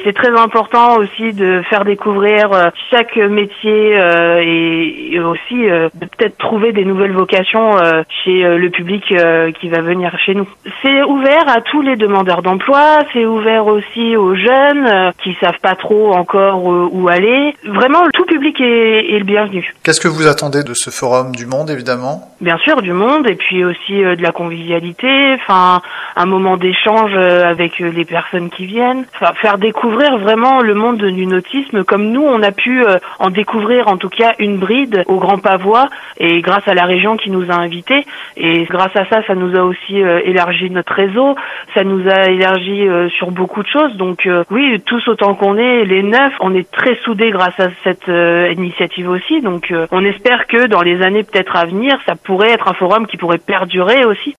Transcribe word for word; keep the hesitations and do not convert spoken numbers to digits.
c'est très important aussi de faire découvrir euh, chaque métier euh, et, et aussi euh, de peut-être trouver des nouvelles vocations euh, chez euh, le public euh, qui va venir chez nous. C'est ouvert à tous les demandeurs d'emploi, c'est ouvert aussi aux jeunes euh, qui savent pas trop encore euh, où aller. Vraiment, tout public est, est le bienvenu. Qu'est-ce que vous attendez de ce forum? Du monde, évidemment? Bien sûr, du monde, et puis aussi euh, de la convivialité, enfin un moment d'échange euh, avec euh, les personnes qui viennent, enfin faire découvrir vraiment le monde du nautisme comme nous on a pu euh, en découvrir en tout cas une bride au Grand Pavois, et grâce à la région qui nous a invités, et grâce à ça, ça nous a aussi euh, élargi notre réseau, ça nous a élargi euh, sur beaucoup de choses, donc euh, oui, tous autant qu'on est, les neuf, on est très soudés grâce à cette euh, initiative aussi, donc euh, on espère que dans les années peut-être à venir, ça pourrait être un forum qui pourrait perdurer aussi.